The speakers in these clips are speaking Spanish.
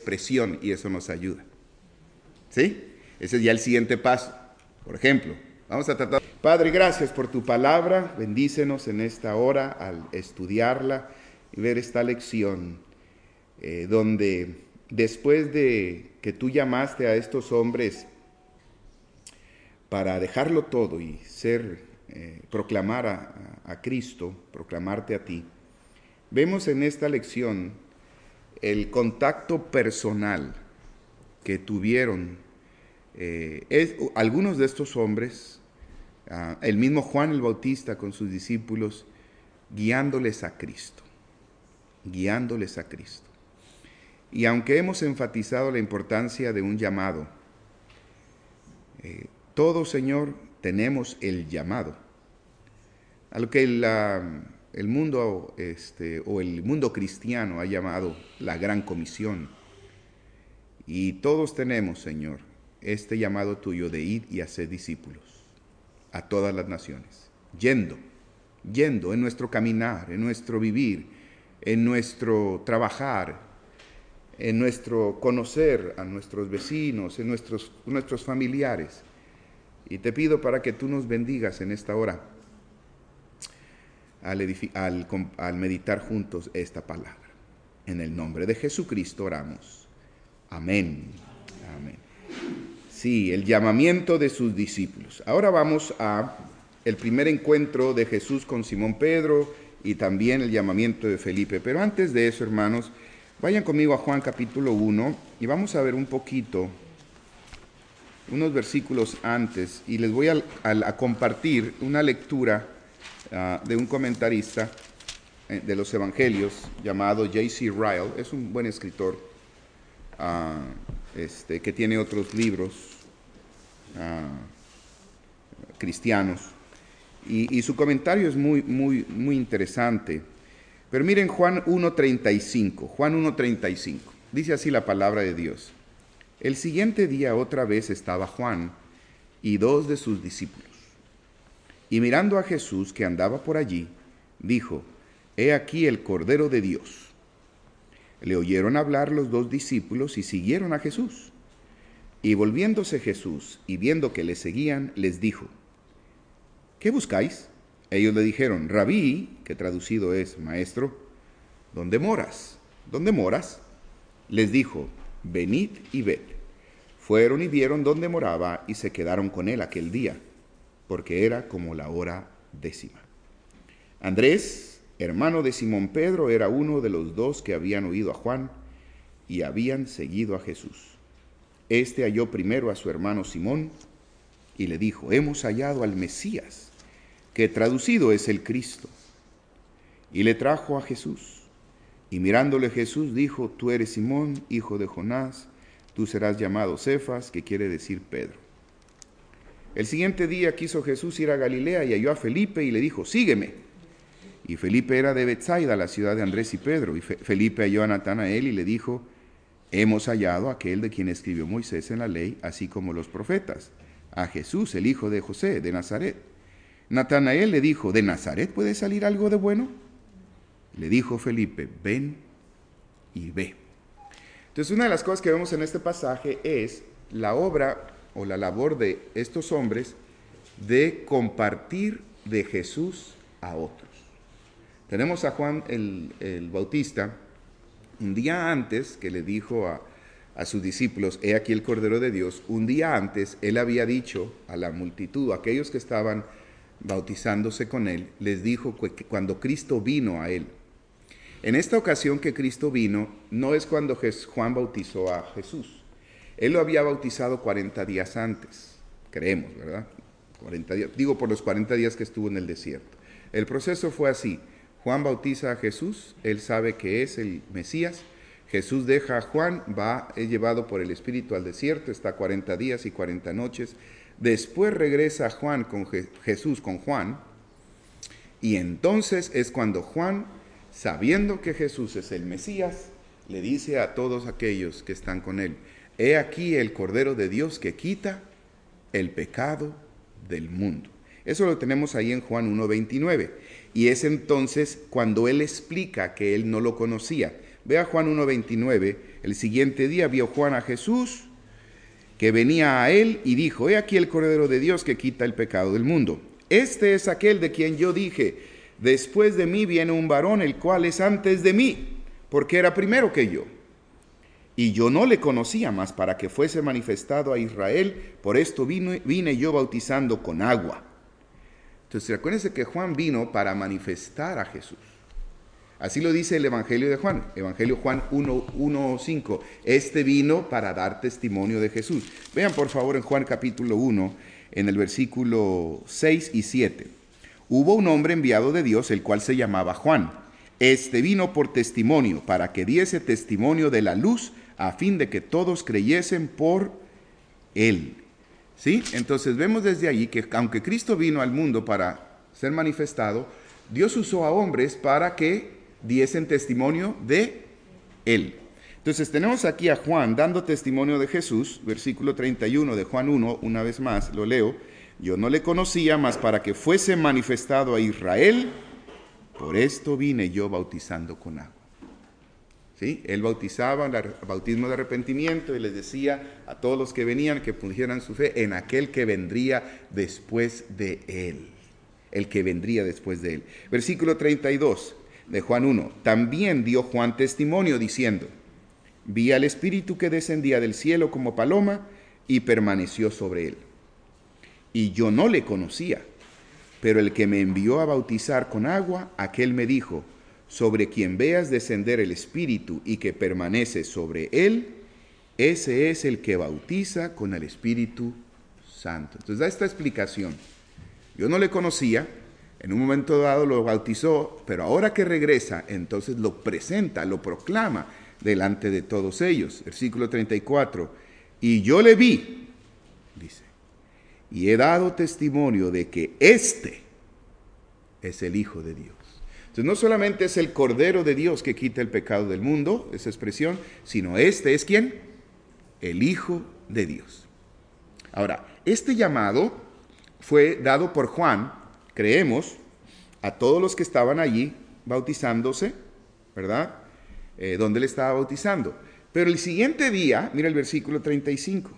expresión y eso nos ayuda. ¿Sí? Ese es ya el siguiente paso. Por ejemplo, vamos a tratar. Padre, gracias por tu palabra. Bendícenos en esta hora al estudiarla y ver esta lección donde después de que tú llamaste a estos hombres para dejarlo todo y proclamar a Cristo, proclamarte a ti, vemos en esta lección el contacto personal que tuvieron algunos de estos hombres, el mismo Juan el Bautista con sus discípulos, guiándoles a Cristo. Y aunque hemos enfatizado la importancia de un llamado, todos, Señor, tenemos el llamado, a lo que el mundo el mundo cristiano ha llamado la Gran Comisión. Y todos tenemos, Señor, este llamado tuyo de ir y hacer discípulos a todas las naciones, yendo en nuestro caminar, en nuestro vivir, en nuestro trabajar, en nuestro conocer a nuestros vecinos, en nuestros familiares. Y te pido para que tú nos bendigas en esta hora al meditar juntos esta palabra. En el nombre de Jesucristo oramos. Amén. Amén. Sí, el llamamiento de sus discípulos. Ahora vamos a el primer encuentro de Jesús con Simón Pedro y también el llamamiento de Felipe. Pero antes de eso, hermanos, vayan conmigo a Juan capítulo 1 y vamos a ver un poquito, unos versículos antes, y les voy a compartir una lectura de un comentarista de los evangelios llamado J.C. Ryle. Es un buen escritor que tiene otros libros cristianos, y su comentario es muy interesante. Pero miren Juan 1:35, dice así la palabra de Dios. El siguiente día otra vez estaba Juan y 2 de sus discípulos, y mirando a Jesús que andaba por allí, dijo: He aquí el Cordero de Dios. Le oyeron hablar los 2 discípulos y siguieron a Jesús. Y volviéndose Jesús y viendo que le seguían, les dijo: ¿Qué buscáis? Ellos le dijeron: Rabí, que traducido es maestro, ¿dónde moras? ¿Dónde moras? Les dijo: Venid y ved. Fueron y vieron dónde moraba y se quedaron con él aquel día, porque era como la hora 10. Andrés, hermano de Simón Pedro, era uno de los 2 que habían oído a Juan y habían seguido a Jesús. Este halló primero a su hermano Simón y le dijo: Hemos hallado al Mesías, que traducido es el Cristo. Y le trajo a Jesús. Y mirándole Jesús dijo: Tú eres Simón, hijo de Jonás, tú serás llamado Cefas, que quiere decir Pedro. El siguiente día quiso Jesús ir a Galilea y halló a Felipe y le dijo: Sígueme. Y Felipe era de Betsaida, la ciudad de Andrés y Pedro. Y Felipe halló a Natanael y le dijo: Hemos hallado a aquel de quien escribió Moisés en la ley, así como los profetas, a Jesús, el hijo de José, de Nazaret. Natanael le dijo: ¿De Nazaret puede salir algo de bueno? Le dijo Felipe: Ven y ve. Entonces, una de las cosas que vemos en este pasaje es la obra o la labor de estos hombres de compartir de Jesús a otros. Tenemos a Juan el Bautista, un día antes que le dijo a sus discípulos: He aquí el Cordero de Dios. Un día antes, él había dicho a la multitud, a aquellos que estaban bautizándose con él, les dijo que cuando Cristo vino a él. En esta ocasión que Cristo vino, no es cuando Juan bautizó a Jesús. Él lo había bautizado 40 días antes, creemos, ¿verdad? 40 días, digo por los 40 días que estuvo en el desierto. El proceso fue así: Juan bautiza a Jesús, él sabe que es el Mesías. Jesús deja a Juan, es llevado por el Espíritu al desierto, está 40 días y 40 noches. Después regresa Juan Jesús con Juan, y entonces es cuando Juan, sabiendo que Jesús es el Mesías, le dice a todos aquellos que están con él: He aquí el Cordero de Dios que quita el pecado del mundo. Eso lo tenemos ahí en Juan 1:29. Y es entonces cuando él explica que él no lo conocía. Vea Juan 1:29. El siguiente día vio Juan a Jesús que venía a él y dijo: he aquí el Cordero de Dios que quita el pecado del mundo. Este es aquel de quien yo dije: después de mí viene un varón, el cual es antes de mí, porque era primero que yo. Y yo no le conocía, mas para que fuese manifestado a Israel, por esto vine yo bautizando con agua. Entonces, acuérdense que Juan vino para manifestar a Jesús. Así lo dice el Evangelio de Juan, Evangelio Juan 1:5. Este vino para dar testimonio de Jesús. Vean por favor en Juan capítulo 1, en el versículo 6 y 7. Hubo un hombre enviado de Dios, el cual se llamaba Juan. Este vino por testimonio, para que diese testimonio de la luz, a fin de que todos creyesen por él. ¿Sí? Entonces vemos desde allí que aunque Cristo vino al mundo para ser manifestado, Dios usó a hombres para que diesen testimonio de él. Entonces tenemos aquí a Juan dando testimonio de Jesús, versículo 31 de Juan 1, una vez más, lo leo. Yo no le conocía, mas para que fuese manifestado a Israel, por esto vine yo bautizando con agua. ¿Sí? Él bautizaba, el bautismo de arrepentimiento, y les decía a todos los que venían que pusieran su fe en aquel que vendría después de él. El que vendría después de él. Versículo 32 de Juan 1. También dio Juan testimonio diciendo: vi al Espíritu que descendía del cielo como paloma y permaneció sobre él. Y yo no le conocía, pero el que me envió a bautizar con agua, aquel me dijo: sobre quien veas descender el Espíritu y que permanece sobre él, ese es el que bautiza con el Espíritu Santo. Entonces da esta explicación. Yo no le conocía, en un momento dado lo bautizó, pero ahora que regresa, entonces lo presenta, lo proclama delante de todos ellos. Versículo 34. Y yo le vi, dice, y he dado testimonio de que este es el Hijo de Dios. Entonces no solamente es el Cordero de Dios que quita el pecado del mundo, esa expresión, sino este es ¿quién? El Hijo de Dios. Ahora, este llamado fue dado por Juan, creemos, a todos los que estaban allí bautizándose, ¿verdad? Donde él estaba bautizando. Pero el siguiente día, mira el versículo 35.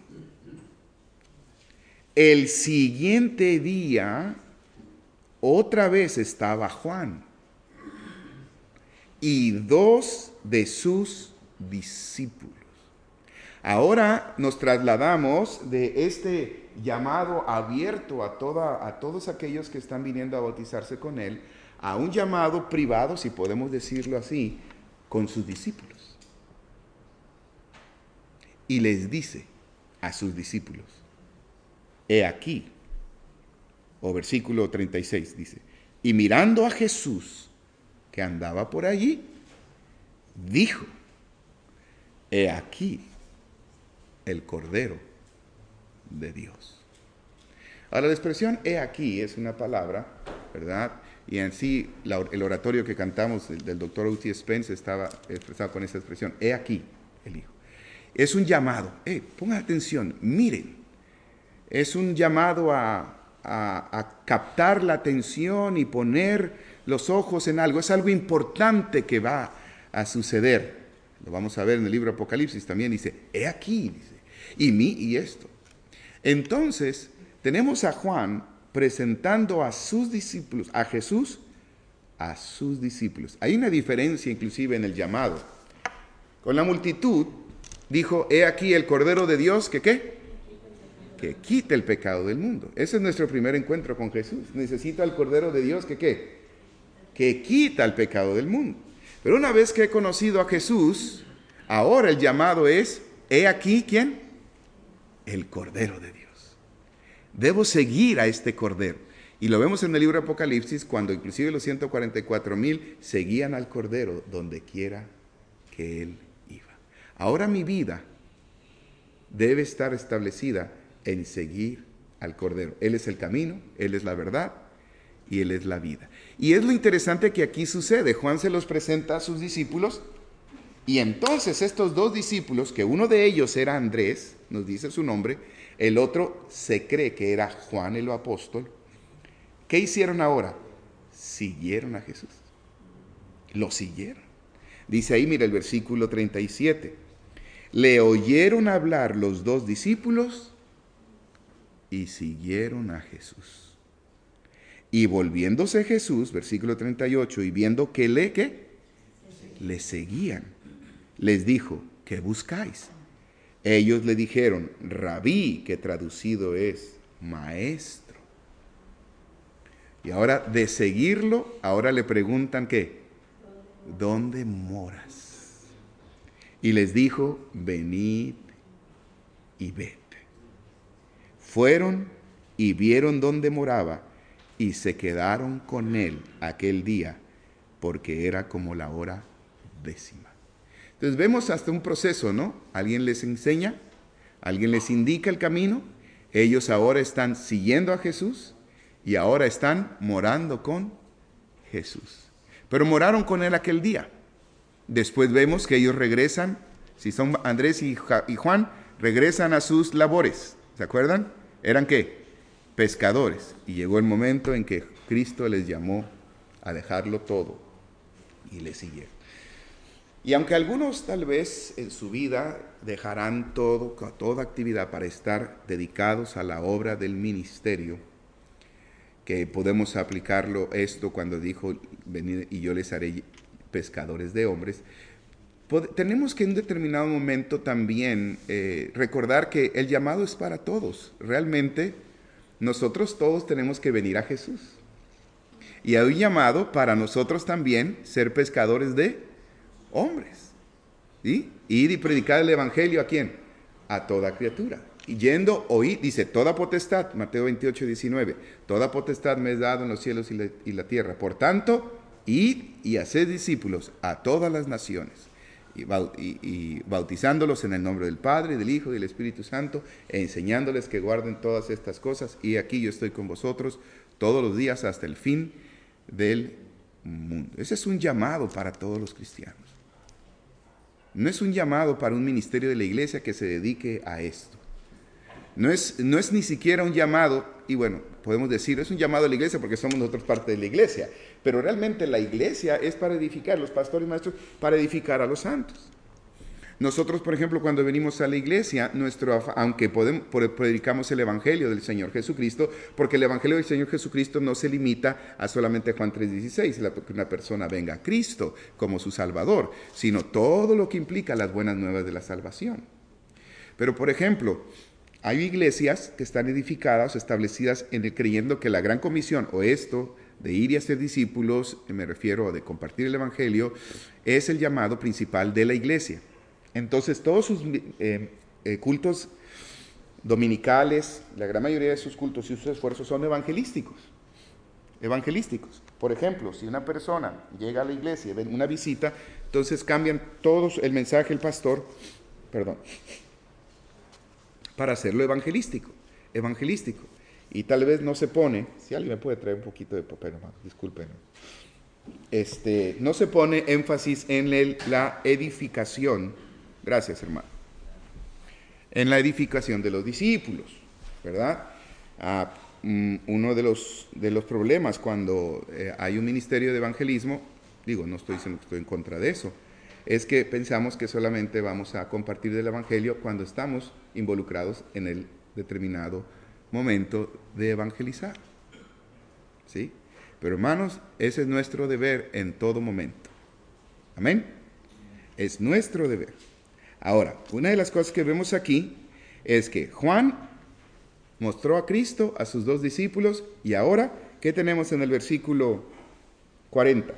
El siguiente día, otra vez estaba Juan y dos de sus discípulos. Ahora nos trasladamos de este llamado abierto a todos aquellos que están viniendo a bautizarse con él, a un llamado privado, si podemos decirlo así, con sus discípulos. Y les dice a sus discípulos: he aquí, o versículo 36 dice, y mirando a Jesús que andaba por allí, dijo: he aquí el Cordero de Dios. Ahora la expresión he aquí es una palabra, ¿verdad? Y en sí el oratorio que cantamos del Dr. O.T. Spence estaba expresado con esa expresión, he aquí el Hijo. Es un llamado, pongan atención, miren, es un llamado a captar la atención y poner los ojos en algo. Es algo importante que va a suceder. Lo vamos a ver en el libro Apocalipsis también, dice, he aquí, dice, y esto. Entonces, tenemos a Juan presentando a sus discípulos, a Jesús, a sus discípulos. Hay una diferencia inclusive en el llamado. Con la multitud, dijo, he aquí el Cordero de Dios, que ¿qué? Que quita el pecado del mundo. Ese es nuestro primer encuentro con Jesús. Necesito al Cordero de Dios, que ¿qué? Que quita el pecado del mundo. Pero una vez que he conocido a Jesús, ahora el llamado es, he aquí, ¿quién? El Cordero de Dios. Debo seguir a este Cordero. Y lo vemos en el libro de Apocalipsis, cuando inclusive los 144,000 seguían al Cordero donde quiera que Él iba. Ahora mi vida debe estar establecida en seguir al Cordero. Él es el camino, Él es la verdad y Él es la vida. Y es lo interesante que aquí sucede. Juan se los presenta a sus discípulos, y entonces estos dos discípulos, que uno de ellos era Andrés, nos dice su nombre, el otro se cree que era Juan el apóstol, ¿qué hicieron ahora? Siguieron a Jesús. Lo siguieron. Dice ahí, mira el versículo 37. Le oyeron hablar los dos discípulos y siguieron a Jesús. Y volviéndose Jesús, versículo 38, y viendo que le seguían, les dijo, ¿qué buscáis? Ellos le dijeron, Rabí, que traducido es maestro. Y ahora de seguirlo, ahora le preguntan ¿qué? ¿Dónde moras? Y les dijo, venid y ved. Fueron y vieron dónde moraba y se quedaron con él aquel día, porque era como la hora 10. Entonces vemos hasta un proceso, ¿no? Alguien les enseña, alguien les indica el camino, ellos ahora están siguiendo a Jesús y ahora están morando con Jesús. Pero moraron con él aquel día. Después vemos que ellos regresan, si son Andrés y Juan, regresan a sus labores. ¿Se acuerdan? ¿Eran qué? Pescadores. Y llegó el momento en que Cristo les llamó a dejarlo todo y le siguieron. Y aunque algunos tal vez en su vida dejarán toda actividad para estar dedicados a la obra del ministerio, que podemos aplicarlo esto cuando dijo, venid y yo les haré pescadores de hombres, tenemos que en un determinado momento también recordar que el llamado es para todos. Realmente nosotros todos tenemos que venir a Jesús. Y hay un llamado para nosotros también ser pescadores de hombres. ¿Sí? Ir y predicar el evangelio ¿a quién? A toda criatura. Y yendo, oír, dice, toda potestad, Mateo 28, 19, toda potestad me es dado en los cielos y la tierra. Por tanto, id y haced discípulos a todas las naciones, y bautizándolos en el nombre del Padre, del Hijo y del Espíritu Santo, e enseñándoles que guarden todas estas cosas. Y aquí yo estoy con vosotros todos los días hasta el fin del mundo. Ese es un llamado para todos los cristianos. No es un llamado para un ministerio de la iglesia que se dedique a esto. No es ni siquiera un llamado, y bueno, podemos decir, es un llamado a la iglesia porque somos nosotros parte de la iglesia, pero realmente la iglesia es para edificar, los pastores y maestros, para edificar a los santos. Nosotros, por ejemplo, cuando venimos a la iglesia, aunque predicamos el Evangelio del Señor Jesucristo, porque el Evangelio del Señor Jesucristo no se limita a solamente Juan 3:16, que una persona venga a Cristo como su Salvador, sino todo lo que implica las buenas nuevas de la salvación. Pero, por ejemplo, hay iglesias que están edificadas, establecidas creyendo que la gran comisión, o esto de ir y hacer discípulos, me refiero a de compartir el Evangelio, es el llamado principal de la iglesia. Entonces, todos sus cultos dominicales, la gran mayoría de sus cultos y sus esfuerzos son evangelísticos. Por ejemplo, si una persona llega a la iglesia y ven una visita, entonces cambian todos el mensaje del pastor, para hacerlo evangelístico. Y tal vez no se pone, si alguien me puede traer un poquito de papel, hermano, disculpen. No se pone énfasis en la edificación, gracias hermano, en la edificación de los discípulos, ¿verdad? Uno de los problemas cuando hay un ministerio de evangelismo, no estoy diciendo que estoy en contra de eso, es que pensamos que solamente vamos a compartir del evangelio cuando estamos involucrados en el determinado momento de evangelizar. ¿Sí? Pero hermanos, ese es nuestro deber en todo momento. Amén. Es nuestro deber. Ahora, una de las cosas que vemos aquí es que Juan mostró a Cristo a sus dos discípulos y ahora, ¿qué tenemos en el versículo 40?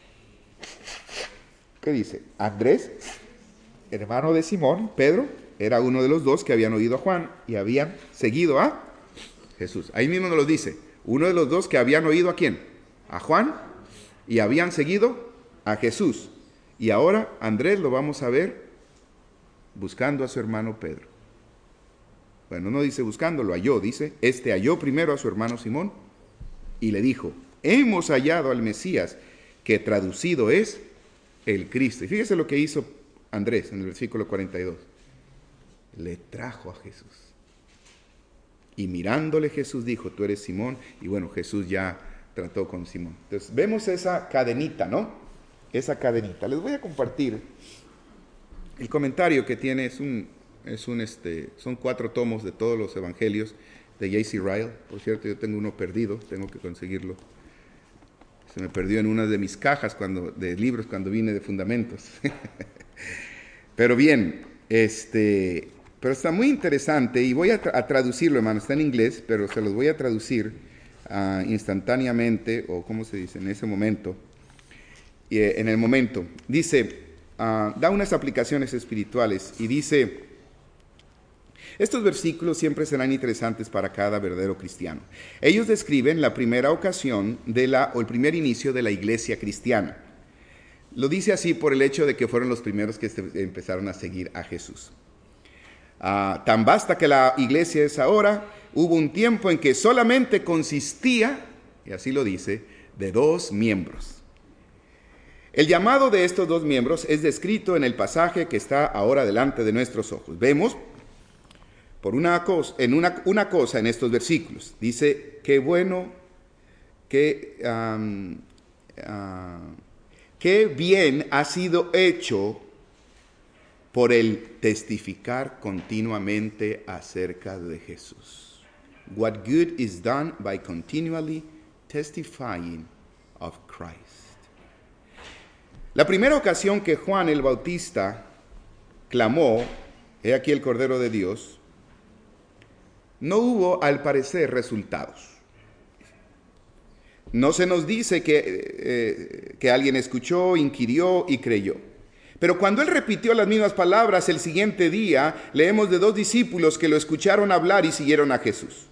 ¿Qué dice? Andrés, hermano de Simón, Pedro, era uno de los dos que habían oído a Juan y habían seguido a Jesús. Ahí mismo nos lo dice. Uno de los dos que habían oído ¿a quién? A Juan y habían seguido a Jesús. Y ahora Andrés lo vamos a ver buscando a su hermano Pedro. Bueno, no dice buscando, lo halló, dice, halló primero a su hermano Simón y le dijo, hemos hallado al Mesías, que traducido es el Cristo. Y fíjese lo que hizo Andrés en el versículo 42. Le trajo a Jesús. Y mirándole Jesús dijo, tú eres Simón. Y bueno, Jesús ya trató con Simón. Entonces vemos esa cadenita, ¿no? esa cadenita. Les voy a compartir el comentario que tiene, son 4 tomos de todos los evangelios de J.C. Ryle. Por cierto, yo tengo uno perdido, tengo que conseguirlo. Se me perdió en una de mis cajas de libros cuando vine de Fundamentos. Pero bien, pero está muy interesante y voy a traducirlo, hermano. Está en inglés, pero se los voy a traducir instantáneamente, o ¿cómo se dice? En ese momento. En el momento. Dice, da unas aplicaciones espirituales y dice: estos versículos siempre serán interesantes para cada verdadero cristiano. Ellos describen la primera ocasión o el primer inicio de la iglesia cristiana. Lo dice así por el hecho de que fueron los primeros que empezaron a seguir a Jesús. Tan vasta que la iglesia es ahora, hubo un tiempo en que solamente consistía, y así lo dice, de 2 miembros. El llamado de estos 2 miembros es descrito en el pasaje que está ahora delante de nuestros ojos. Vemos una cosa en estos versículos. Dice, qué bueno, qué bien ha sido hecho por el testificar continuamente acerca de Jesús. What good is done by continually testifying of Christ. La primera ocasión que Juan el Bautista clamó, he aquí el Cordero de Dios, no hubo, al parecer, resultados. No se nos dice que alguien escuchó, inquirió y creyó. Pero cuando él repitió las mismas palabras el siguiente día, leemos de 2 discípulos que lo escucharon hablar y siguieron a Jesús.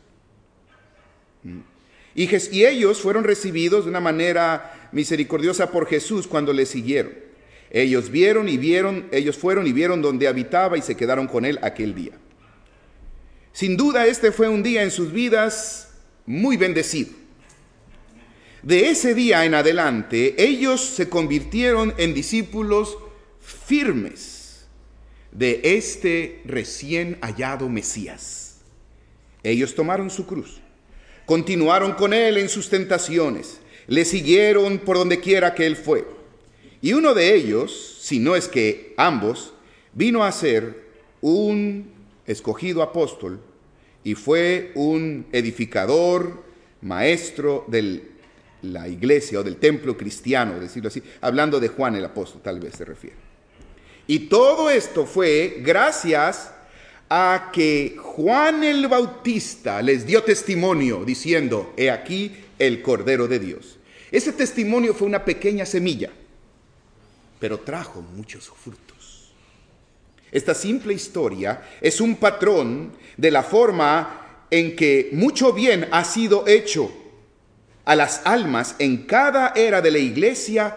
Y ellos fueron recibidos de una manera misericordiosa por Jesús cuando le siguieron. Ellos fueron y vieron donde habitaba y se quedaron con él aquel día. Sin duda, este fue un día en sus vidas muy bendecido. De ese día en adelante, ellos se convirtieron en discípulos firmes de este recién hallado Mesías. Ellos tomaron su cruz, continuaron con él en sus tentaciones, le siguieron por donde quiera que él fue. Y uno de ellos, si no es que ambos, vino a ser un escogido apóstol y fue un edificador, maestro de la iglesia o del templo cristiano, decirlo así, hablando de Juan el apóstol, tal vez se refiere. Y todo esto fue gracias a que Juan el Bautista les dio testimonio diciendo, he aquí el Cordero de Dios. Ese testimonio fue una pequeña semilla, pero trajo muchos frutos. Esta simple historia es un patrón de la forma en que mucho bien ha sido hecho a las almas en cada era de la iglesia,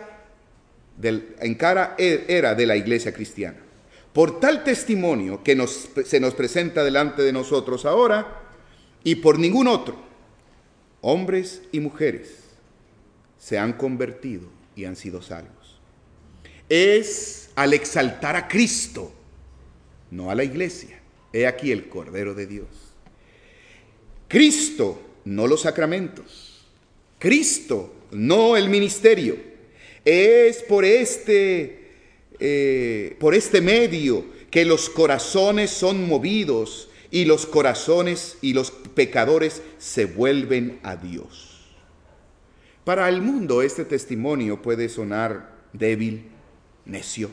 cristiana. Por tal testimonio que se nos presenta delante de nosotros ahora, y por ningún otro, hombres y mujeres se han convertido y han sido salvos. Es al exaltar a Cristo, no a la iglesia. He aquí el Cordero de Dios. Cristo, no los sacramentos. Cristo, no el ministerio. Es por este medio que los corazones son movidos y los corazones y los pecadores se vuelven a Dios. Para el mundo este testimonio puede sonar débil, necio,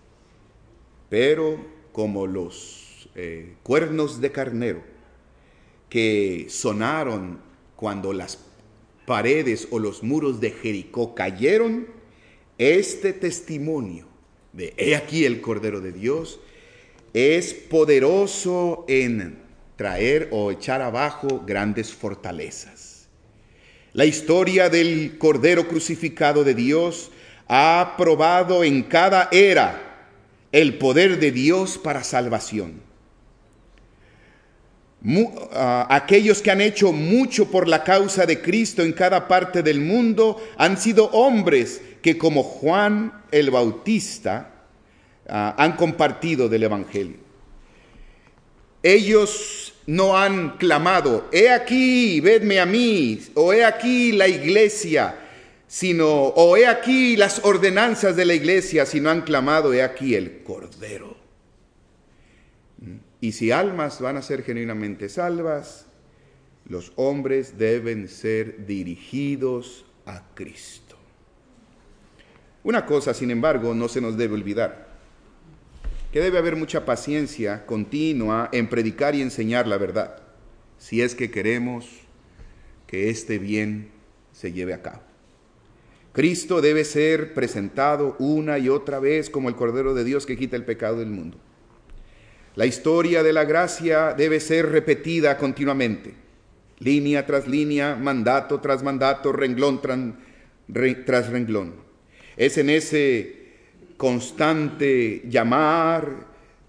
pero como los cuernos de carnero que sonaron cuando las paredes o los muros de Jericó cayeron, este testimonio de he aquí el Cordero de Dios es poderoso en traer o echar abajo grandes fortalezas. La historia del Cordero crucificado de Dios ha probado en cada era el poder de Dios para salvación. Aquellos que han hecho mucho por la causa de Cristo en cada parte del mundo han sido hombres que, como Juan el Bautista, han compartido del Evangelio. Ellos no han clamado, he aquí, vedme a mí, o he aquí la iglesia, o he aquí las ordenanzas de la iglesia, sino han clamado, he aquí el Cordero. Y si almas van a ser genuinamente salvas, los hombres deben ser dirigidos a Cristo. Una cosa, sin embargo, no se nos debe olvidar, que debe haber mucha paciencia continua en predicar y enseñar la verdad, si es que queremos que este bien se lleve a cabo. Cristo debe ser presentado una y otra vez como el Cordero de Dios que quita el pecado del mundo. La historia de la gracia debe ser repetida continuamente, línea tras línea, mandato tras mandato, renglón tras renglón. Es en ese constante llamar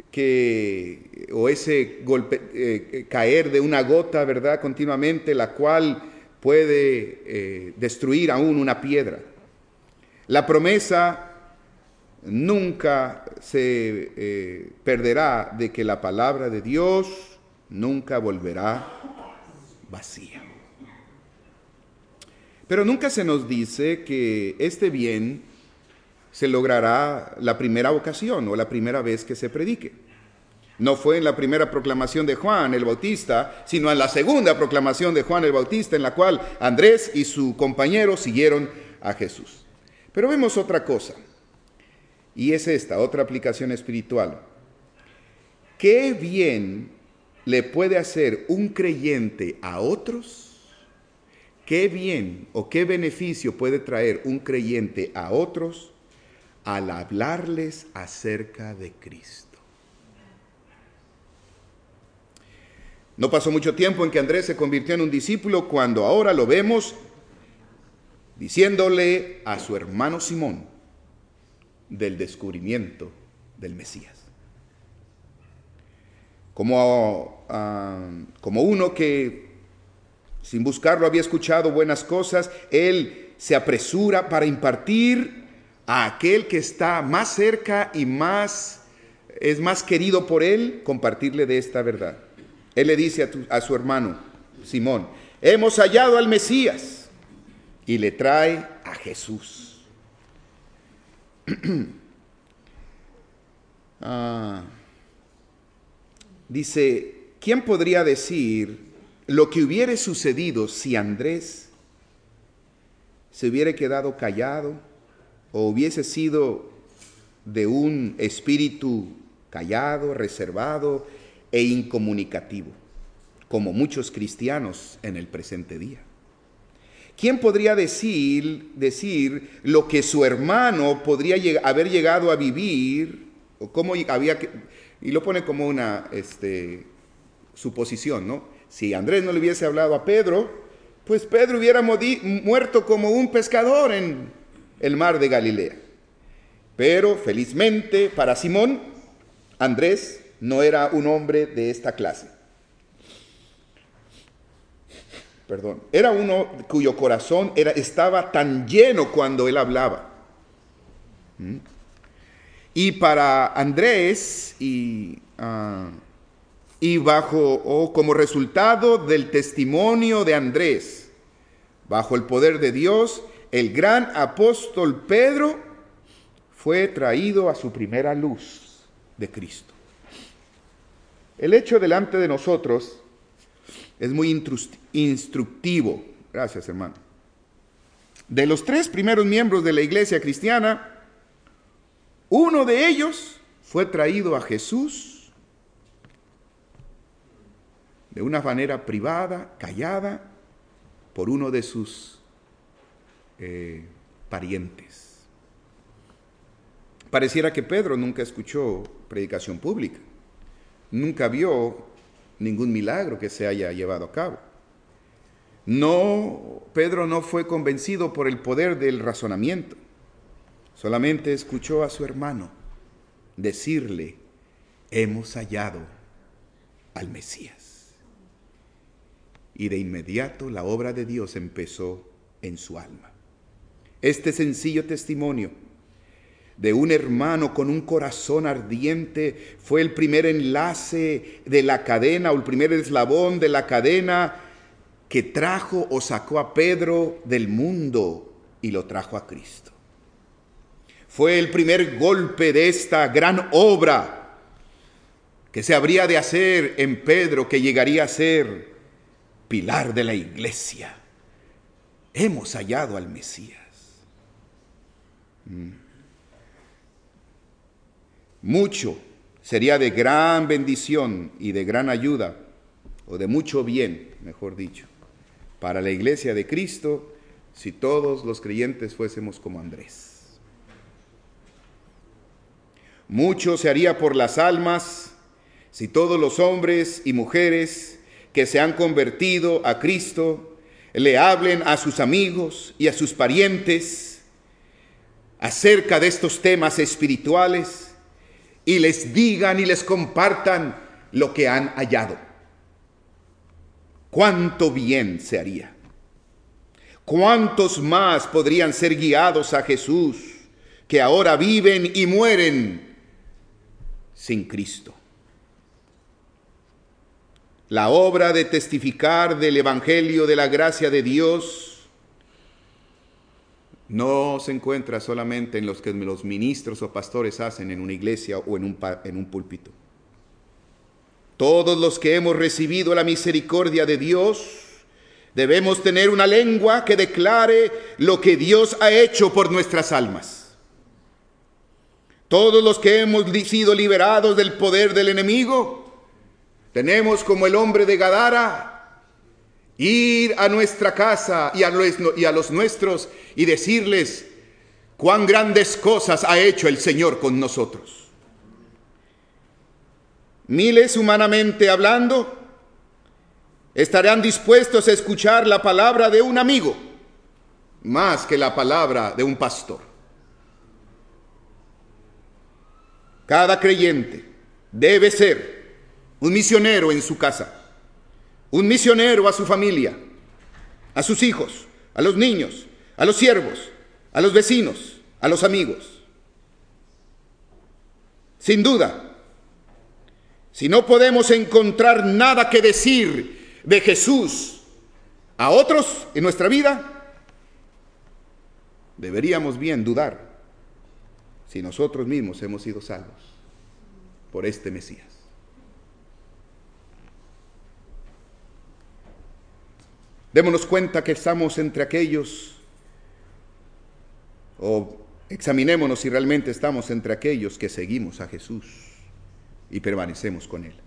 o ese golpe, caer de una gota, ¿verdad?, continuamente, la cual puede destruir aún una piedra. La promesa nunca se perderá de que la palabra de Dios nunca volverá vacía. Pero nunca se nos dice que este bien se logrará la primera ocasión o la primera vez que se predique. No fue en la primera proclamación de Juan el Bautista, sino en la segunda proclamación de Juan el Bautista, en la cual Andrés y su compañero siguieron a Jesús. Pero vemos otra cosa, y es esta, otra aplicación espiritual. ¿Qué bien le puede hacer un creyente a otros? ¿Qué bien o qué beneficio puede traer un creyente a otros al hablarles acerca de Cristo? No pasó mucho tiempo en que Andrés se convirtió en un discípulo, cuando ahora lo vemos diciéndole a su hermano Simón del descubrimiento del Mesías. Como uno que sin buscarlo había escuchado buenas cosas, él se apresura para impartir a aquel que está más cerca y es más querido por él, compartirle de esta verdad. Él le dice a su hermano Simón: hemos hallado al Mesías, y le trae a Jesús. Dice, ¿quién podría decir lo que hubiera sucedido si Andrés se hubiera quedado callado o hubiese sido de un espíritu callado, reservado e incomunicativo, como muchos cristianos en el presente día? ¿Quién podría decir lo que su hermano podría haber llegado a vivir, o cómo había que, y lo pone como una suposición, ¿no? Si Andrés no le hubiese hablado a Pedro, pues Pedro hubiera muerto como un pescador en el mar de Galilea. Pero felizmente para Simón, Andrés no era un hombre de esta clase. Era uno cuyo corazón estaba tan lleno cuando él hablaba. Y para Andrés, como resultado del testimonio de Andrés, bajo el poder de Dios, el gran apóstol Pedro fue traído a su primera luz de Cristo. El hecho delante de nosotros es muy instructivo. Gracias, hermano. De los 3 primeros miembros de la iglesia cristiana, uno de ellos fue traído a Jesús de una manera privada, callada, por uno de sus parientes. Pareciera que Pedro nunca escuchó predicación pública, nunca vio ningún milagro que se haya llevado a cabo. Pedro no fue convencido por el poder del razonamiento. Solamente escuchó a su hermano decirle: hemos hallado al Mesías. Y de inmediato la obra de Dios empezó en su alma. Este sencillo testimonio de un hermano con un corazón ardiente fue el primer enlace de la cadena, o el primer eslabón de la cadena que trajo o sacó a Pedro del mundo y lo trajo a Cristo. Fue el primer golpe de esta gran obra que se habría de hacer en Pedro, que llegaría a ser pilar de la iglesia. Hemos hallado al Mesías. Mucho sería de gran bendición y de gran ayuda, o de mucho bien, mejor dicho, para la iglesia de Cristo, si todos los creyentes fuésemos como Andrés. Mucho se haría por las almas si todos los hombres y mujeres que se han convertido a Cristo le hablen a sus amigos y a sus parientes acerca de estos temas espirituales y les digan y les compartan lo que han hallado. ¿Cuánto bien se haría? ¿Cuántos más podrían ser guiados a Jesús que ahora viven y mueren sin Cristo? La obra de testificar del Evangelio de la gracia de Dios no se encuentra solamente en los que los ministros o pastores hacen en una iglesia o en un púlpito. Todos los que hemos recibido la misericordia de Dios debemos tener una lengua que declare lo que Dios ha hecho por nuestras almas. Todos los que hemos sido liberados del poder del enemigo, tenemos como el hombre de Gadara, ir a nuestra casa y a los nuestros y decirles cuán grandes cosas ha hecho el Señor con nosotros. Miles, humanamente hablando, estarán dispuestos a escuchar la palabra de un amigo más que la palabra de un pastor. Cada creyente debe ser un misionero en su casa, un misionero a su familia, a sus hijos, a los niños, a los siervos, a los vecinos, a los amigos. Sin duda, si no podemos encontrar nada que decir de Jesús a otros en nuestra vida, deberíamos bien dudar si nosotros mismos hemos sido salvos por este Mesías. Démonos cuenta que estamos entre aquellos, o examinémonos si realmente estamos entre aquellos que seguimos a Jesús y permanecemos con Él.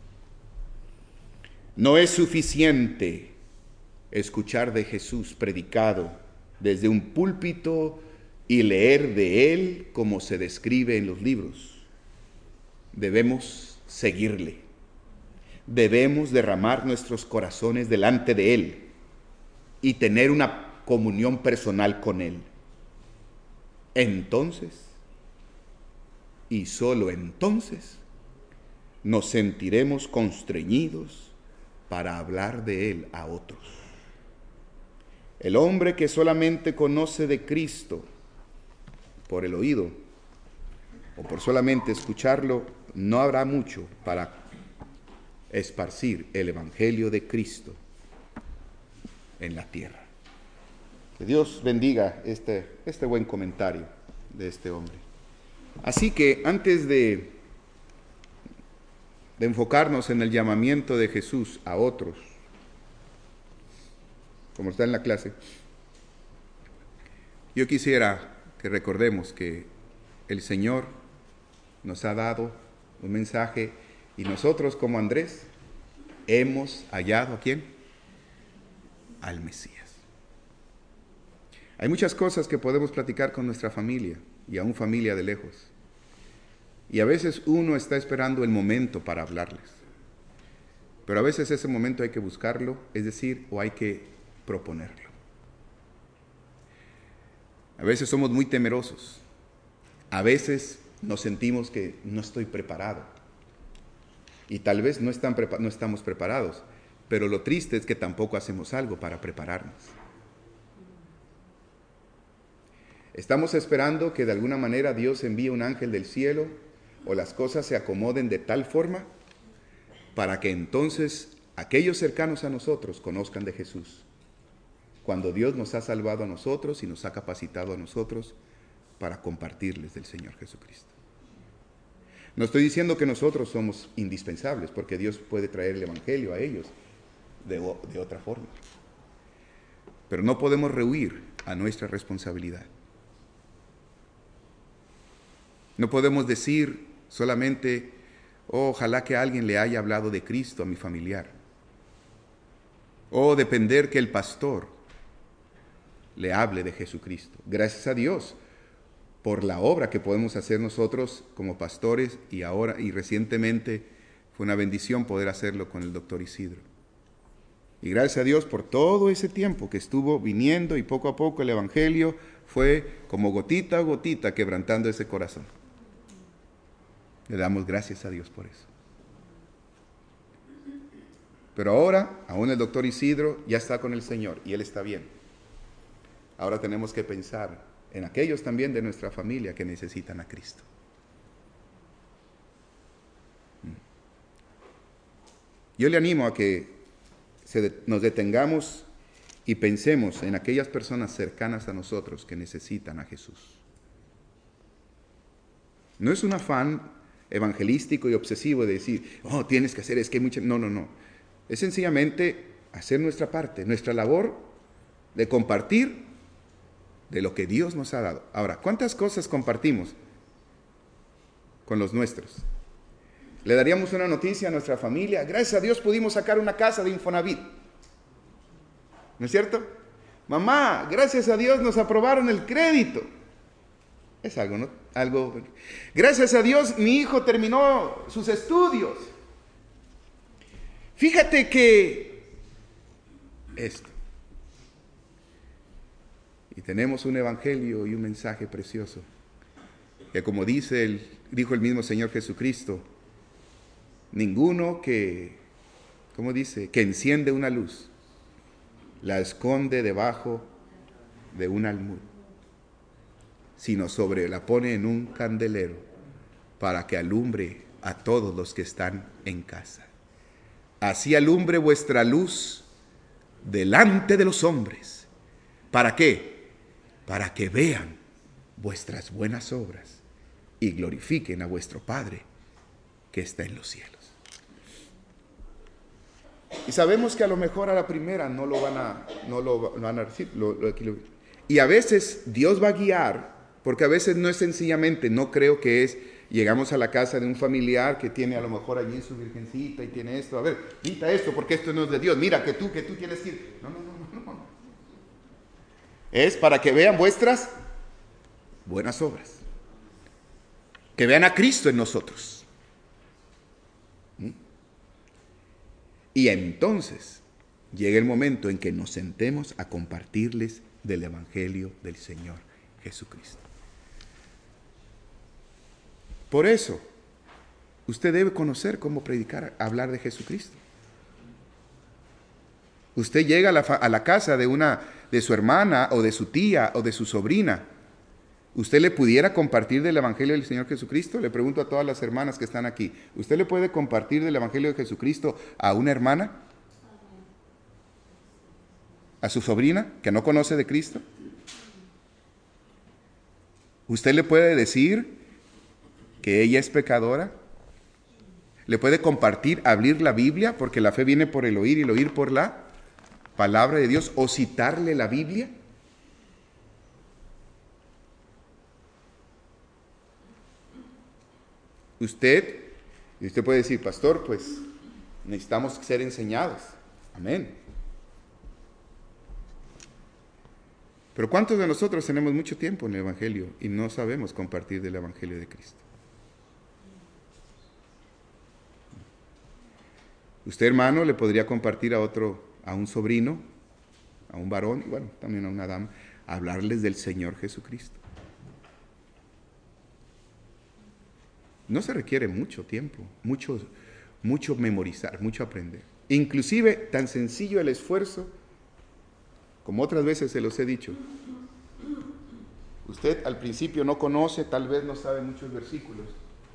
No es suficiente escuchar de Jesús predicado desde un púlpito y leer de Él como se describe en los libros. Debemos seguirle. Debemos derramar nuestros corazones delante de Él y tener una comunión personal con Él. Entonces, y solo entonces, nos sentiremos constreñidos para hablar de Él a otros. El hombre que solamente conoce de Cristo por el oído o por solamente escucharlo, no habrá mucho para esparcir el Evangelio de Cristo en la tierra. Que Dios bendiga este buen comentario de este hombre. Así que antes de enfocarnos en el llamamiento de Jesús a otros, como está en la clase, yo quisiera que recordemos que el Señor nos ha dado un mensaje y nosotros como Andrés hemos hallado ¿a quién? Al Mesías. Hay muchas cosas que podemos platicar con nuestra familia y aún familia de lejos. Y a veces uno está esperando el momento para hablarles. Pero a veces ese momento hay que buscarlo, es decir, o hay que proponerlo. A veces somos muy temerosos. A veces nos sentimos que no estoy preparado. Y tal vez no estamos preparados, pero lo triste es que tampoco hacemos algo para prepararnos. Estamos esperando que de alguna manera Dios envíe un ángel del cielo o las cosas se acomoden de tal forma para que entonces aquellos cercanos a nosotros conozcan de Jesús. cuando Dios nos ha salvado a nosotros y nos ha capacitado a nosotros para compartirles del Señor Jesucristo. No estoy diciendo que nosotros somos indispensables, porque Dios puede traer el Evangelio a ellos de otra forma. Pero no podemos rehuir a nuestra responsabilidad. No podemos decir solamente, oh, ojalá que alguien le haya hablado de Cristo a mi familiar. O depender que el pastor le hable de Jesucristo. Gracias a Dios por la obra que podemos hacer nosotros como pastores, y ahora y recientemente fue una bendición poder hacerlo con el doctor Isidro. Y gracias a Dios por todo ese tiempo que estuvo viniendo, y poco a poco el Evangelio fue como gotita a gotita quebrantando ese corazón. Le damos gracias a Dios por eso. Pero ahora, aún el doctor Isidro ya está con el Señor y él está bien. Ahora tenemos que pensar en aquellos también de nuestra familia que necesitan a Cristo. Yo le animo a que nos detengamos y pensemos en aquellas personas cercanas a nosotros que necesitan a Jesús. No es un afán evangelístico y obsesivo de decir, oh, tienes que hacer, es que hay mucha... No. Es sencillamente hacer nuestra parte, nuestra labor de compartir de lo que Dios nos ha dado. Ahora, ¿cuántas cosas compartimos con los nuestros? Le daríamos una noticia a nuestra familia. Gracias a Dios pudimos sacar una casa de Infonavit. ¿No es cierto? Mamá, gracias a Dios nos aprobaron el crédito. Es algo, ¿no? Algo. Gracias a Dios mi hijo terminó sus estudios. Fíjate que esto. Y tenemos un evangelio y un mensaje precioso. Que como dijo el mismo Señor Jesucristo, ninguno que enciende una luz, la esconde debajo de un almud, sino la pone en un candelero para que alumbre a todos los que están en casa. Así alumbre vuestra luz delante de los hombres. ¿Para qué? Para que vean vuestras buenas obras y glorifiquen a vuestro Padre que está en los cielos. Y sabemos que a lo mejor a la primera no lo van a decir. Y a veces Dios va a guiar, porque a veces no es sencillamente, no creo que es, llegamos a la casa de un familiar que tiene a lo mejor allí su virgencita y tiene esto, a ver, quita esto porque esto no es de Dios, mira que tú tienes que ir. No. Es para que vean vuestras buenas obras, que vean a Cristo en nosotros. Y entonces llega el momento en que nos sentemos a compartirles del Evangelio del Señor Jesucristo. Por eso, usted debe conocer cómo predicar, hablar de Jesucristo. Usted llega a la casa de su hermana o de su tía o de su sobrina. ¿Usted le pudiera compartir del Evangelio del Señor Jesucristo? Le pregunto a todas las hermanas que están aquí. ¿Usted le puede compartir del Evangelio de Jesucristo a una hermana? ¿A su sobrina que no conoce de Cristo? ¿Usted le puede decir que ella es pecadora? ¿Le puede compartir, abrir la Biblia? Porque la fe viene por el oír y el oír por la palabra de Dios. ¿O citarle la Biblia? Usted puede decir, pastor, pues necesitamos ser enseñados. Amén. Pero ¿cuántos de nosotros tenemos mucho tiempo en el Evangelio y no sabemos compartir del Evangelio de Cristo? Usted, hermano, le podría compartir a un sobrino, a un varón, y bueno, también a una dama, hablarles del Señor Jesucristo. No se requiere mucho tiempo, mucho memorizar, mucho aprender. Inclusive tan sencillo el esfuerzo, como otras veces se los he dicho. Usted al principio no conoce, tal vez no sabe muchos versículos,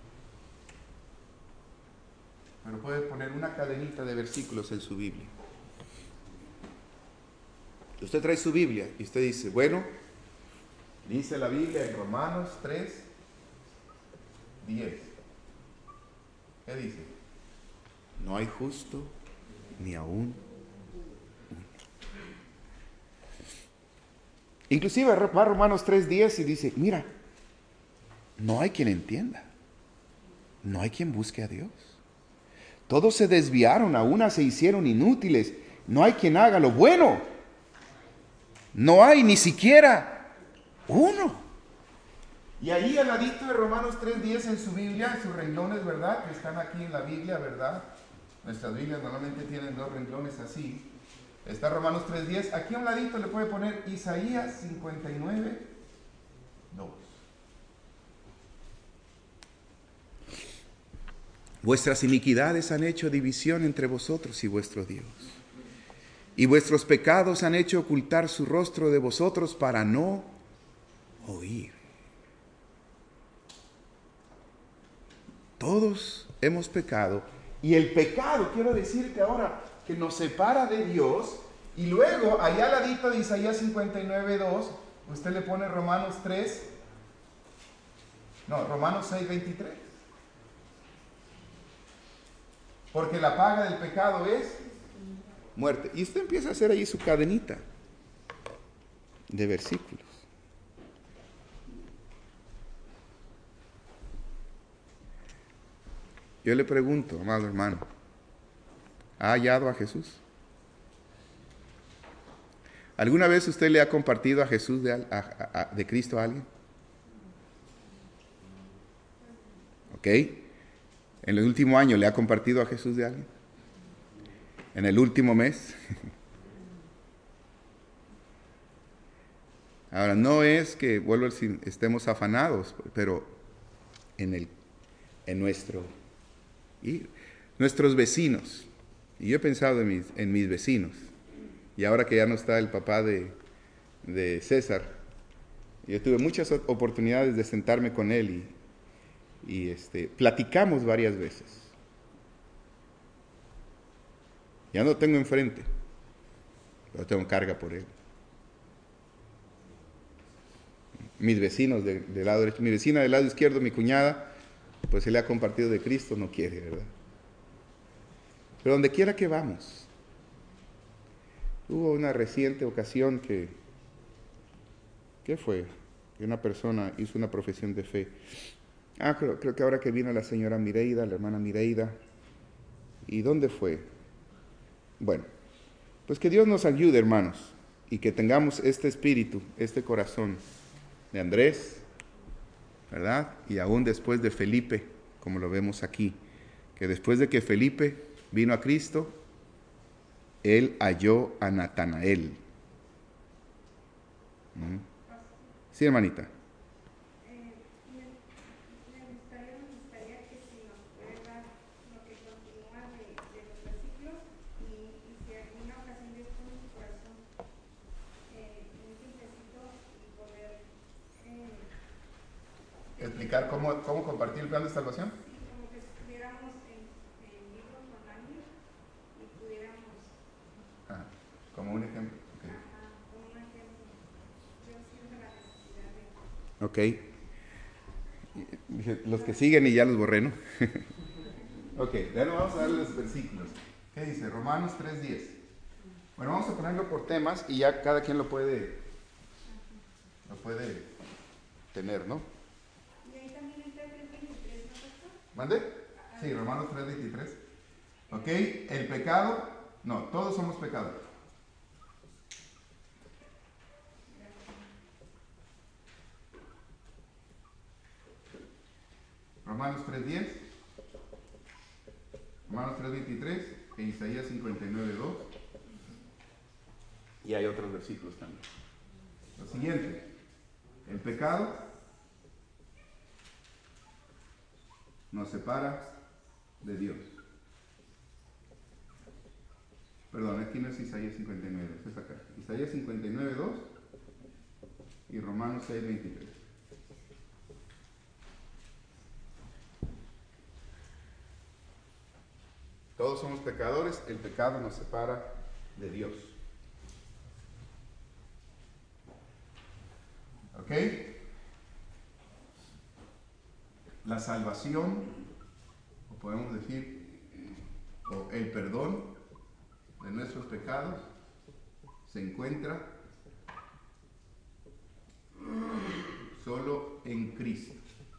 pero puede poner una cadenita de versículos en su Biblia. Usted trae su Biblia y usted dice, bueno, dice la Biblia en Romanos 3:10. ¿Qué dice? No hay justo ni aún. Inclusive va a Romanos 3:10 y dice, mira, no hay quien entienda. No hay quien busque a Dios. Todos se desviaron, a una se hicieron inútiles. No hay quien haga lo bueno. No hay ni siquiera uno. Y ahí al ladito de Romanos 3:10 en su Biblia, en sus renglones, ¿verdad? Que están aquí en la Biblia, ¿verdad? Nuestras Biblias normalmente tienen 2 renglones así. Está Romanos 3:10. Aquí a un ladito le puede poner Isaías 59:2. Vuestras iniquidades han hecho división entre vosotros y vuestro Dios. Y vuestros pecados han hecho ocultar su rostro de vosotros para no oír. Todos hemos pecado. Y el pecado, quiero decirte ahora, que nos separa de Dios. Y luego, allá al ladito de Isaías 59:2, usted le pone Romanos 6:23. Porque la paga del pecado es muerte. Y usted empieza a hacer ahí su cadenita de versículos. Yo le pregunto, amado hermano, ¿ha hallado a Jesús? ¿Alguna vez usted le ha compartido a Jesús de Cristo a alguien? ¿Ok? ¿En el último año le ha compartido a Jesús de alguien? ¿En el último mes? Ahora, no es que, vuelvo a decir, estemos afanados, pero en nuestros vecinos. Y yo he pensado en mis vecinos. Y ahora que ya no está el papá de César, yo tuve muchas oportunidades de sentarme con él y platicamos varias veces. Ya no lo tengo enfrente, pero tengo carga por él. Mis vecinos del lado derecho, mi vecina del lado izquierdo, mi cuñada, pues se le ha compartido de Cristo, no quiere, ¿verdad? Pero donde quiera que vamos, hubo una reciente ocasión ¿qué fue? Que una persona hizo una profesión de fe. Creo que ahora que vino la señora Mireida, la hermana Mireida. ¿Y dónde fue? Bueno, pues que Dios nos ayude, hermanos, y que tengamos este espíritu, este corazón de Andrés, ¿verdad? Y aún después de Felipe, como lo vemos aquí, que después de que Felipe vino a Cristo, él halló a Natanael. Sí, hermanita. Me gustaría que si nos puede dar lo que continúa de los versículos y si alguna ocasión Dios pone en su corazón un tiempecito y poder ¿Explicar cómo compartir el plan de salvación? sí, como que estuviéramos en libros con alguien y pudiéramos Como un ejemplo. Okay. como un ejemplo. Yo siento la necesidad de Ok. Los que siguen y ya los borré, ¿no? Ok, bueno, vamos a dar los versículos. ¿Qué dice? Romanos 3:10. Bueno, vamos a ponerlo por temas y ya cada quien lo puede tener, ¿no? y ahí también entra el 3:23, ¿no, pastor? ¿Mande? Sí, Romanos 3:23. Ok, el pecado, no, todos somos pecadores. Romanos 3:10, Romanos 3:23 e Isaías 59:2. Y hay otros versículos también. Lo siguiente, el pecado nos separa de Dios. Perdón, aquí no es Isaías 59:2, es acá. Isaías 59:2 y Romanos 6:23. Todos somos pecadores, el pecado nos separa de Dios. ¿Ok? La salvación, o podemos decir, o el perdón de nuestros pecados, se encuentra solo en Cristo.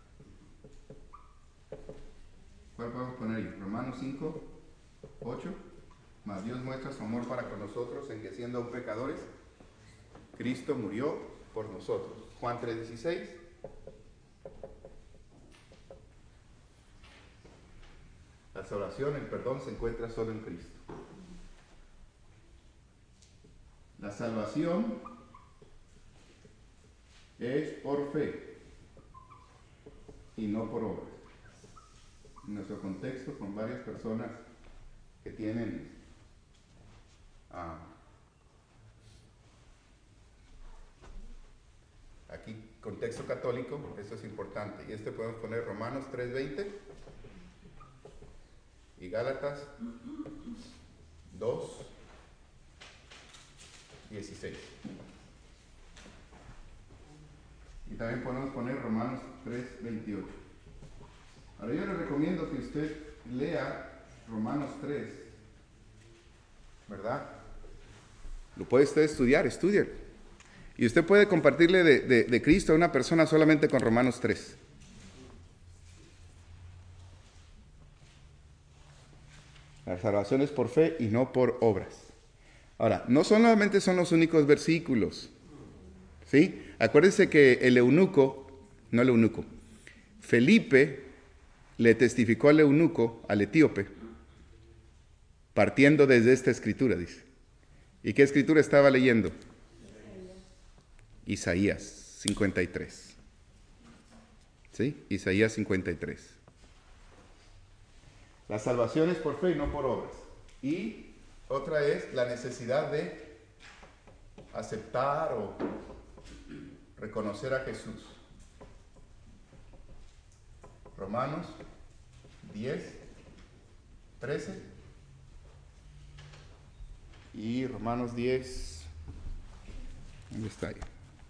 ¿Cuál podemos poner ahí? Romanos 5, 8. Mas Dios muestra su amor para con nosotros en que siendo aún pecadores, Cristo murió por nosotros. Juan 3:16. La salvación, el perdón se encuentra solo en Cristo. La salvación es por fe y no por obras. En nuestro contexto, con varias personas que tienen aquí contexto católico, esto es importante. Y podemos poner Romanos 3:20 y Gálatas 2:16. Y también podemos poner Romanos 3:28. Ahora yo le recomiendo que usted lea Romanos 3, ¿verdad? Lo puede usted estudiar, estudie. Y usted puede compartirle de Cristo a una persona solamente con Romanos 3. La salvación es por fe y no por obras. Ahora, no solamente son los únicos versículos, ¿sí? Acuérdense que Felipe le testificó al eunuco, al etíope, partiendo desde esta escritura, dice. ¿Y qué escritura estaba leyendo? Isaías 53. ¿Sí? Isaías 53. La salvación es por fe y no por obras. Y otra es la necesidad de aceptar o reconocer a Jesús. Romanos 10:13 y Romanos 10. ¿Dónde está ahí?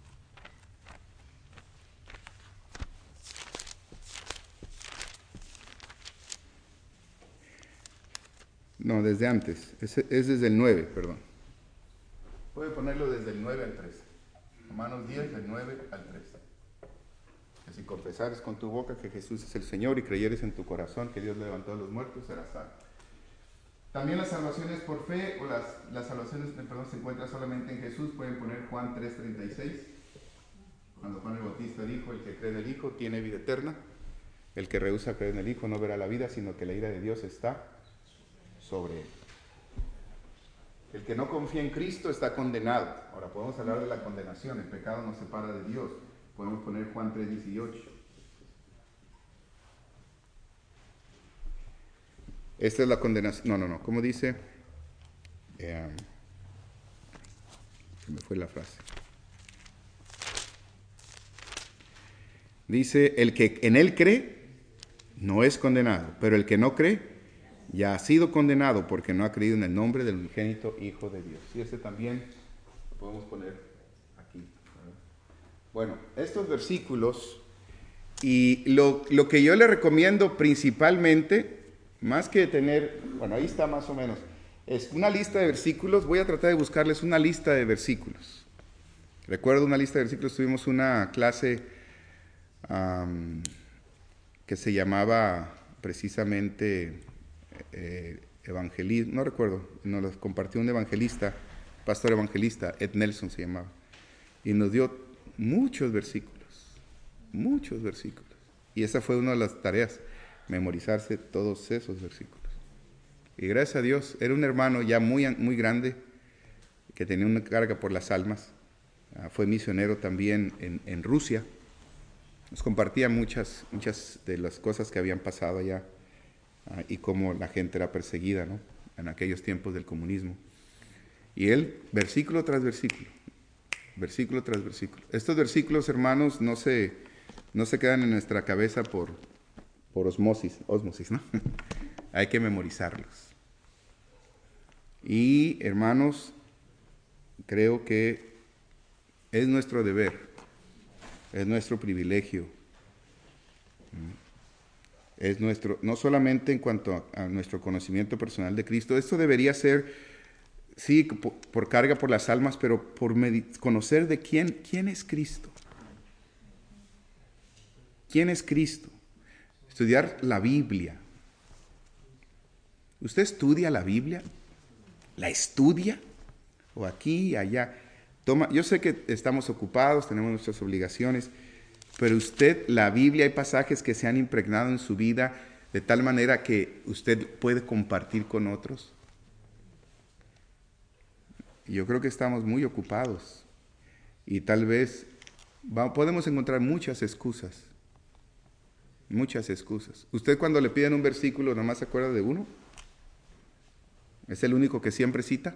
No, desde antes. Es desde el 9, perdón. Puede ponerlo desde el 9 al 13. Romanos 10, del 9 al 13. Que si confesares con tu boca que Jesús es el Señor y creyeres en tu corazón que Dios le levantó a los muertos, serás salvo. También las salvaciones por fe, o las salvaciones, se encuentran solamente en Jesús. Pueden poner Juan 3:36. Cuando Juan el Bautista dijo, el que cree en el Hijo tiene vida eterna. El que rehúsa creer en el Hijo no verá la vida, sino que la ira de Dios está sobre él. El que no confía en Cristo está condenado. Ahora podemos hablar de la condenación. El pecado nos separa de Dios. Podemos poner Juan 3:18. Esta es la condenación. No. ¿Cómo dice? Se me fue la frase. Dice, el que en él cree no es condenado, pero el que no cree ya ha sido condenado porque no ha creído en el nombre del unigénito Hijo de Dios. Y este también lo podemos poner aquí. Bueno, estos versículos, y lo que yo le recomiendo principalmente, más que tener, bueno, ahí está más o menos, es una lista de versículos. Voy a tratar de buscarles una lista de versículos. Recuerdo una lista de versículos, tuvimos una clase que se llamaba precisamente evangelismo, no recuerdo, nos lo compartió un evangelista, pastor evangelista, Ed Nelson se llamaba, y nos dio muchos versículos, y esa fue una de las tareas, memorizarse todos esos versículos. Y gracias a Dios, era un hermano ya muy, muy grande, que tenía una carga por las almas, fue misionero también en Rusia. Nos compartía muchas de las cosas que habían pasado allá y cómo la gente era perseguida, ¿no?, en aquellos tiempos del comunismo. Y él, versículo tras versículo. Estos versículos, hermanos, no se quedan en nuestra cabeza por osmosis, ¿no? Hay que memorizarlos. Y, hermanos, creo que es nuestro deber Es nuestro privilegio. Es nuestro, no solamente en cuanto a nuestro conocimiento personal de Cristo, esto debería ser, sí, por carga por las almas, pero por conocer de quién es Cristo. ¿Quién es Cristo? Estudiar la Biblia. ¿Usted estudia la Biblia? ¿La estudia? ¿O aquí y allá? Yo sé que estamos ocupados, tenemos nuestras obligaciones, pero usted, la Biblia, hay pasajes que se han impregnado en su vida de tal manera que usted puede compartir con otros. Yo creo que estamos muy ocupados y tal vez podemos encontrar muchas excusas. Muchas excusas. ¿Usted cuando le piden un versículo nomás se acuerda de uno? ¿Es el único que siempre cita?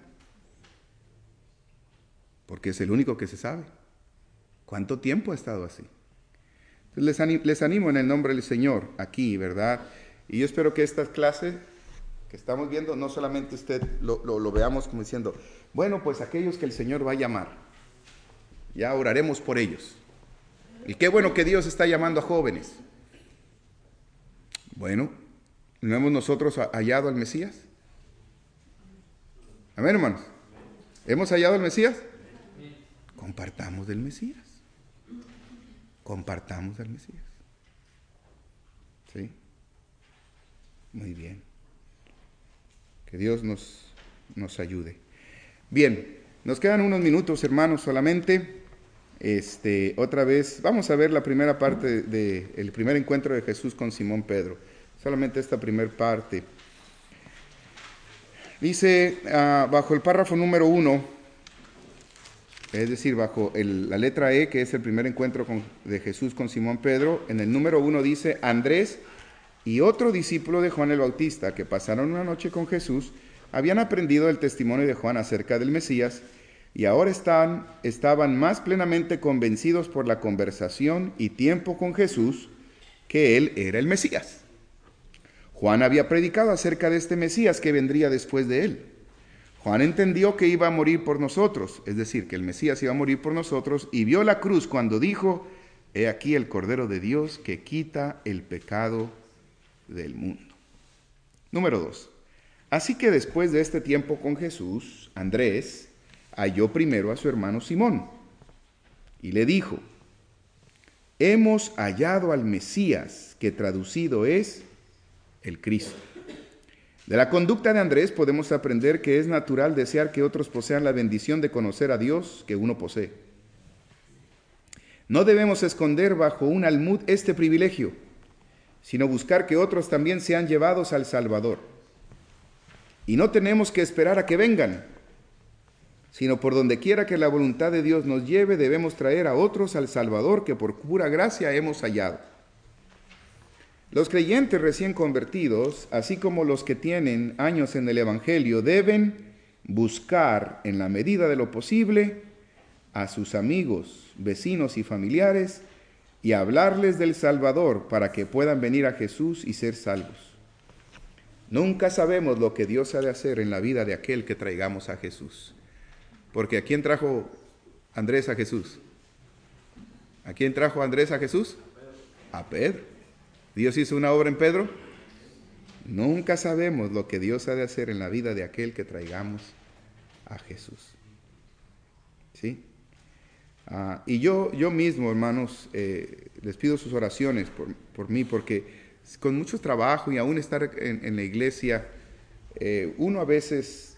Porque es el único que se sabe. ¿Cuánto tiempo ha estado así? Entonces les animo en el nombre del Señor aquí, ¿verdad? Y yo espero que esta clase que estamos viendo, no solamente usted lo veamos como diciendo, bueno, pues aquellos que el Señor va a llamar, ya oraremos por ellos. Y qué bueno que Dios está llamando a jóvenes. Bueno, ¿no hemos nosotros hallado al Mesías? Amén, hermanos. ¿Hemos hallado al Mesías? Compartamos del Mesías. Compartamos al Mesías. ¿Sí? Muy bien. Que Dios nos ayude. Bien, nos quedan unos minutos, hermanos, solamente. Otra vez, vamos a ver la primera parte del primer encuentro de Jesús con Simón Pedro. Solamente esta primera parte. Dice, bajo el párrafo número 1, es decir, bajo la letra E, que es el primer encuentro de Jesús con Simón Pedro, en el número 1 dice, Andrés y otro discípulo de Juan el Bautista, que pasaron una noche con Jesús, habían aprendido el testimonio de Juan acerca del Mesías, y ahora estaban más plenamente convencidos por la conversación y tiempo con Jesús, que él era el Mesías. Juan había predicado acerca de este Mesías que vendría después de él. Juan entendió que iba a morir por nosotros, es decir, que el Mesías iba a morir por nosotros, y vio la cruz cuando dijo, he aquí el Cordero de Dios que quita el pecado del mundo. Número 2. Así que después de este tiempo con Jesús, Andrés halló primero a su hermano Simón y le dijo, hemos hallado al Mesías, que traducido es el Cristo. De la conducta de Andrés podemos aprender que es natural desear que otros posean la bendición de conocer a Dios que uno posee. No debemos esconder bajo un almud este privilegio, sino buscar que otros también sean llevados al Salvador. Y no tenemos que esperar a que vengan, sino por donde quiera que la voluntad de Dios nos lleve, debemos traer a otros al Salvador que por pura gracia hemos hallado. Los creyentes recién convertidos, así como los que tienen años en el Evangelio, deben buscar en la medida de lo posible a sus amigos, vecinos y familiares y hablarles del Salvador para que puedan venir a Jesús y ser salvos. Nunca sabemos lo que Dios ha de hacer en la vida de aquel que traigamos a Jesús. Porque ¿a quién trajo Andrés a Jesús? ¿A quién trajo Andrés a Jesús? A Pedro. ¿Dios hizo una obra en Pedro? Nunca sabemos lo que Dios ha de hacer en la vida de aquel que traigamos a Jesús. ¿Sí? Y yo mismo, hermanos, les pido sus oraciones por mí, porque con mucho trabajo y aún estar en la iglesia, uno a veces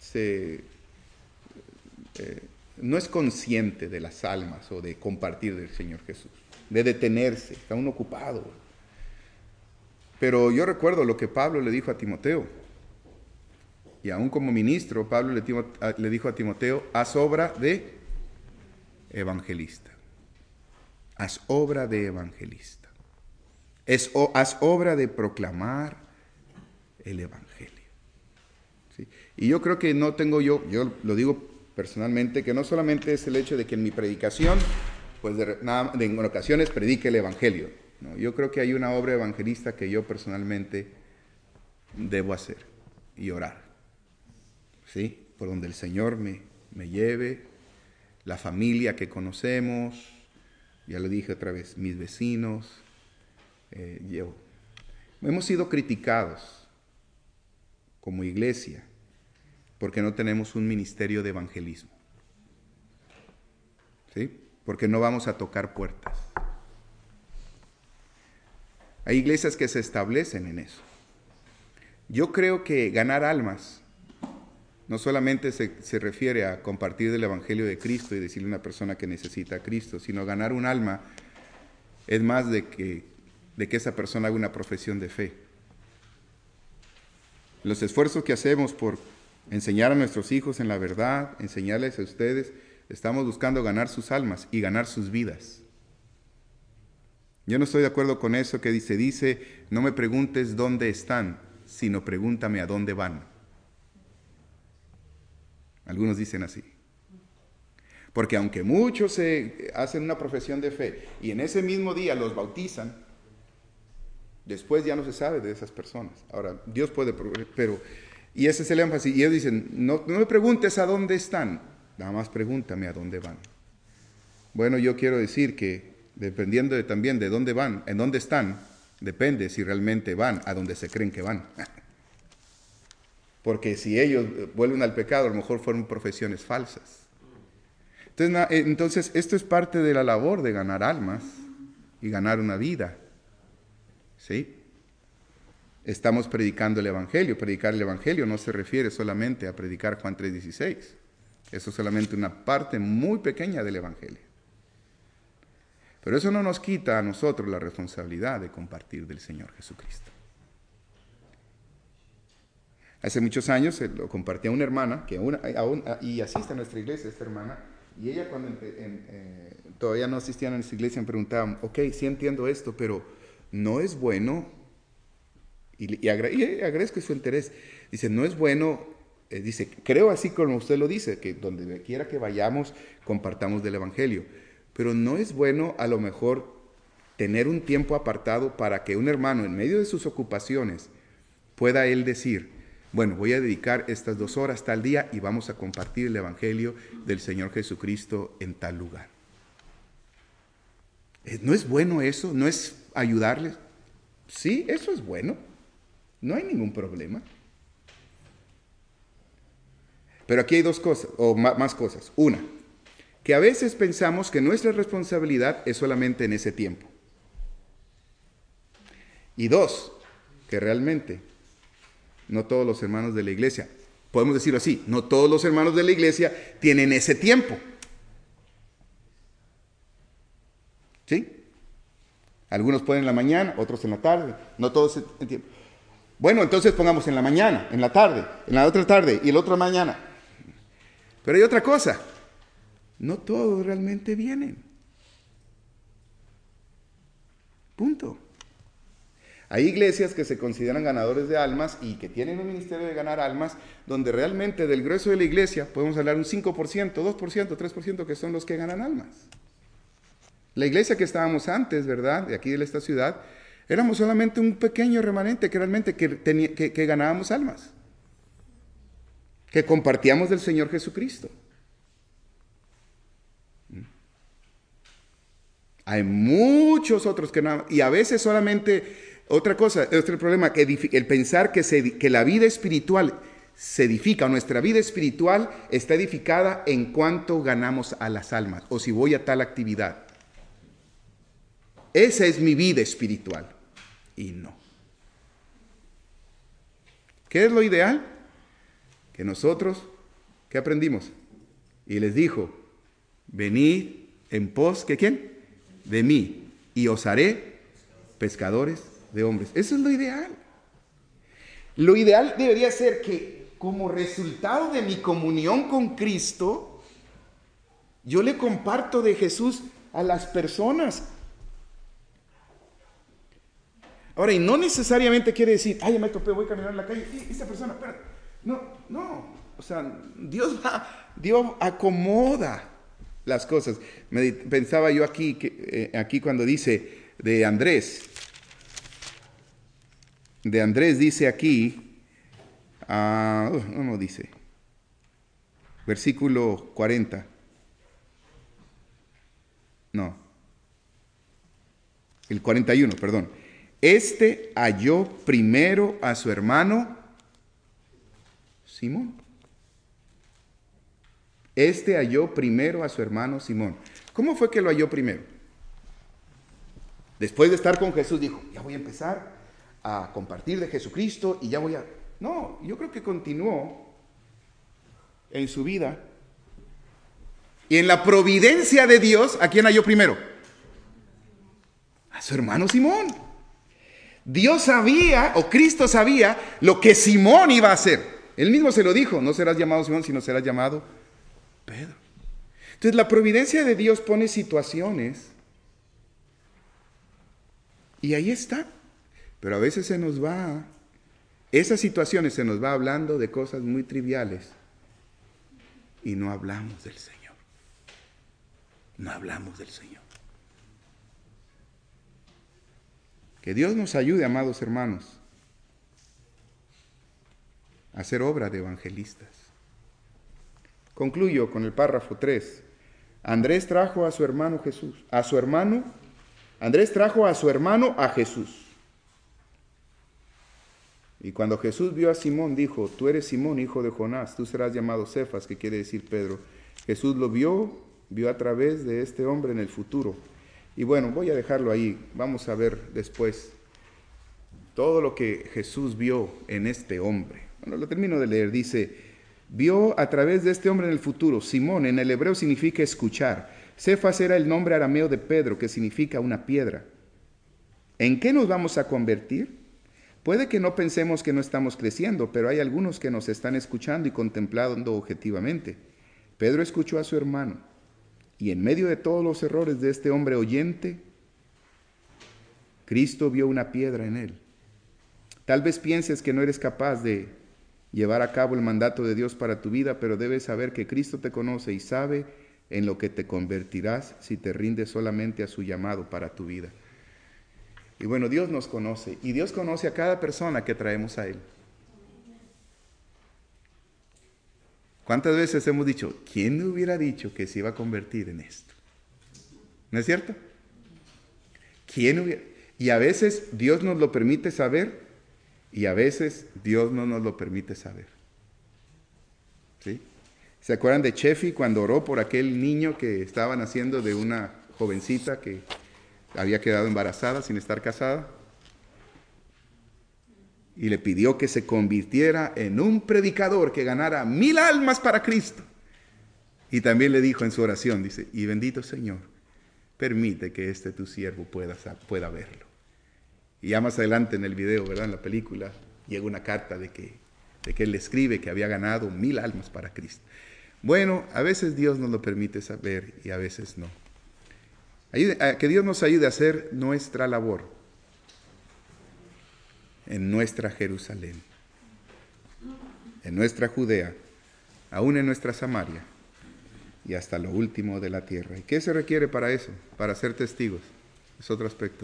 no es consciente de las almas o de compartir del Señor Jesús, de detenerse, está uno ocupado. Pero yo recuerdo lo que Pablo le dijo a Timoteo, y aún como ministro, Pablo le dijo a Timoteo, haz obra de evangelista. Haz obra de evangelista. Haz obra de proclamar el evangelio. ¿Sí? Y yo creo que no tengo yo lo digo personalmente, que no solamente es el hecho de que en mi predicación, pues en ocasiones predique el evangelio. No, yo creo que hay una obra evangelista que yo personalmente debo hacer y orar. ¿Sí? Por donde el Señor me lleve, la familia que conocemos, Ya lo dije otra vez, mis vecinos, yo. Hemos sido criticados como iglesia porque no tenemos un ministerio de evangelismo. ¿Sí? Porque no vamos a tocar puertas. Hay iglesias que se establecen en eso. Yo creo que ganar almas no solamente se refiere a compartir del Evangelio de Cristo y decirle a una persona que necesita a Cristo, sino ganar un alma es más de que esa persona haga una profesión de fe. Los esfuerzos que hacemos por enseñar a nuestros hijos en la verdad, enseñarles a ustedes, estamos buscando ganar sus almas y ganar sus vidas. Yo no estoy de acuerdo con eso que dice, no me preguntes dónde están, sino pregúntame a dónde van. Algunos dicen así. Porque aunque muchos hacen una profesión de fe y en ese mismo día los bautizan, después ya no se sabe de esas personas. Ahora, Dios puede, pero, y ese es el énfasis. Y ellos dicen, no me preguntes a dónde están, nada más pregúntame a dónde van. Bueno, yo quiero decir que dependiendo también de dónde van, en dónde están, depende si realmente van a donde se creen que van. Porque si ellos vuelven al pecado, a lo mejor fueron profesiones falsas. Entonces, esto es parte de la labor de ganar almas y ganar una vida. ¿Sí? Estamos predicando el Evangelio. Predicar el Evangelio no se refiere solamente a predicar Juan 3:16. Eso es solamente una parte muy pequeña del Evangelio. Pero eso no nos quita a nosotros la responsabilidad de compartir del Señor Jesucristo. Hace muchos años lo compartía una hermana, y asiste a nuestra iglesia esta hermana, y ella cuando todavía no asistían a nuestra iglesia me preguntaban, ok, sí entiendo esto, pero no es bueno, y agradezco su interés, dice, no es bueno, dice, creo así como usted lo dice, que donde quiera que vayamos compartamos del Evangelio, pero no es bueno a lo mejor tener un tiempo apartado para que un hermano en medio de sus ocupaciones pueda él decir, bueno, voy a dedicar estas 2 horas tal día y vamos a compartir el Evangelio del Señor Jesucristo en tal lugar. ¿No es bueno eso? ¿No es ayudarles? Sí, eso es bueno. No hay ningún problema. Pero aquí hay 2 cosas, o más cosas. Una, que a veces pensamos que nuestra responsabilidad es solamente en ese tiempo. Y 2, que realmente no todos los hermanos de la iglesia, podemos decirlo así, no todos los hermanos de la iglesia tienen ese tiempo. ¿Sí? Algunos pueden en la mañana, otros en la tarde, no todos en tiempo. Bueno, entonces pongamos en la mañana, en la tarde, en la otra tarde y la otra mañana. Pero hay otra cosa, no todos realmente vienen. Punto. Hay iglesias que se consideran ganadores de almas y que tienen un ministerio de ganar almas, donde realmente del grueso de la iglesia podemos hablar un 5%, 2%, 3% que son los que ganan almas. La iglesia que estábamos antes, ¿verdad? De aquí de esta ciudad, éramos solamente un pequeño remanente que realmente que ganábamos almas, que compartíamos del Señor Jesucristo. Hay muchos otros que no, y a veces solamente... Otra cosa, otro problema, que el pensar que la vida espiritual se edifica, nuestra vida espiritual está edificada en cuanto ganamos a las almas, o si voy a tal actividad. Esa es mi vida espiritual. Y no. ¿Qué es lo ideal? Que nosotros, ¿qué aprendimos? Y les dijo, venid en pos, ¿de quién? De mí, y os haré pescadores de hombres. Eso es lo ideal. Lo ideal debería ser que como resultado de mi comunión con Cristo, yo le comparto de Jesús a las personas. Ahora, y no necesariamente quiere decir, ay, me topé, voy a caminar en la calle, y esta persona, espérate. No, o sea, Dios acomoda las cosas. Pensaba yo aquí cuando dice de Andrés dice aquí, no dice, versículo 40, no, el 41, perdón. Este halló primero a su hermano Simón. Este halló primero a su hermano Simón. ¿Cómo fue que lo halló primero? Después de estar con Jesús dijo, ya voy a empezar a compartir de Jesucristo y ya voy a... No, yo creo que continuó en su vida. Y en la providencia de Dios, ¿a quién halló primero? A su hermano Simón. Dios sabía, o Cristo sabía, lo que Simón iba a hacer. Él mismo se lo dijo, no serás llamado Simón, sino serás llamado Pedro. Entonces la providencia de Dios pone situaciones y ahí está. Pero a veces se nos va, esas situaciones se nos va hablando de cosas muy triviales y no hablamos del Señor. No hablamos del Señor. Que Dios nos ayude, amados hermanos, a hacer obra de evangelistas. Concluyo con el párrafo 3. Andrés trajo a su hermano Jesús. Andrés trajo a su hermano a Jesús. Y cuando Jesús vio a Simón, dijo, tú eres Simón, hijo de Jonás, tú serás llamado Cefas, que quiere decir Pedro. Jesús lo vio a través de este hombre en el futuro. Y bueno, voy a dejarlo ahí. Vamos a ver después todo lo que Jesús vio en este hombre. Bueno, lo termino de leer. Dice, vio a través de este hombre en el futuro. Simón en el hebreo significa escuchar. Cefas era el nombre arameo de Pedro, que significa una piedra. ¿En qué nos vamos a convertir? Puede que no pensemos que no estamos creciendo, pero hay algunos que nos están escuchando y contemplando objetivamente. Pedro escuchó a su hermano, y en medio de todos los errores de este hombre oyente, Cristo vio una piedra en él. Tal vez pienses que no eres capaz de llevar a cabo el mandato de Dios para tu vida, pero debes saber que Cristo te conoce y sabe en lo que te convertirás si te rindes solamente a su llamado para tu vida. Y bueno, Dios nos conoce y Dios conoce a cada persona que traemos a Él. ¿Cuántas veces hemos dicho, quién hubiera dicho que se iba a convertir en esto? ¿No es cierto? ¿Quién hubiera? Y a veces Dios nos lo permite saber y a veces Dios no nos lo permite saber. ¿Sí? ¿Se acuerdan de Chefi cuando oró por aquel niño que estaba naciendo de una jovencita que había quedado embarazada sin estar casada? Y le pidió que se convirtiera en un predicador que ganara 1000 almas para Cristo. Y también le dijo en su oración, dice, y bendito Señor, permite que tu siervo pueda verlo. Y ya más adelante en el video, ¿verdad? En la película, llega una carta de que él le escribe que había ganado 1000 almas para Cristo. Bueno, a veces Dios nos lo permite saber y a veces no. Que Dios nos ayude a hacer nuestra labor en nuestra Jerusalén, en nuestra Judea, aún en nuestra Samaria y hasta lo último de la tierra. ¿Y qué se requiere para eso? Para ser testigos. Es otro aspecto.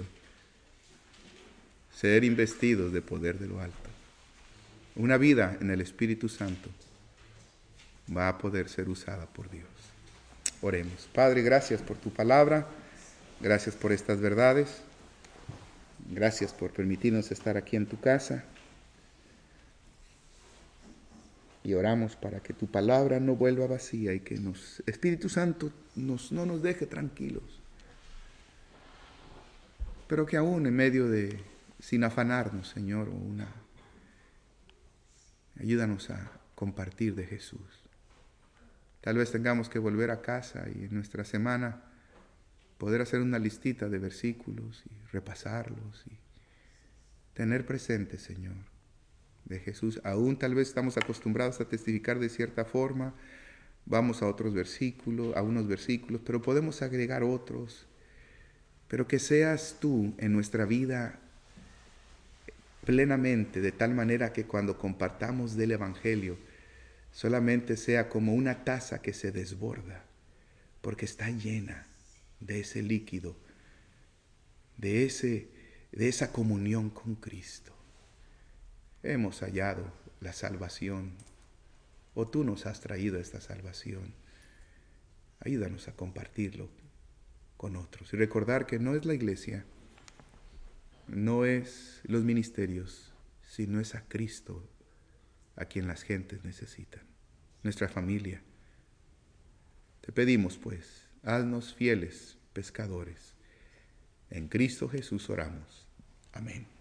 Ser investidos de poder de lo alto. Una vida en el Espíritu Santo va a poder ser usada por Dios. Oremos. Padre, gracias por tu palabra. Gracias por estas verdades. Gracias por permitirnos estar aquí en tu casa. Y oramos para que tu palabra no vuelva vacía y que Espíritu Santo no nos deje tranquilos. Pero que aún en medio de, sin afanarnos, Señor, ayúdanos a compartir de Jesús. Tal vez tengamos que volver a casa y en nuestra semana poder hacer una listita de versículos y repasarlos y tener presente, Señor, de Jesús. Aún tal vez estamos acostumbrados a testificar de cierta forma, vamos a otros versículos, a unos versículos, pero podemos agregar otros. Pero que seas tú en nuestra vida plenamente, de tal manera que cuando compartamos del Evangelio, solamente sea como una taza que se desborda, porque está llena de ese líquido, de esa comunión con Cristo. Hemos hallado la salvación, o tú nos has traído esta salvación. Ayúdanos a compartirlo con otros y recordar que no es la iglesia, no es los ministerios, sino es a Cristo a quien las gentes necesitan, nuestra familia. Te pedimos, pues, haznos fieles pescadores. En Cristo Jesús oramos. Amén.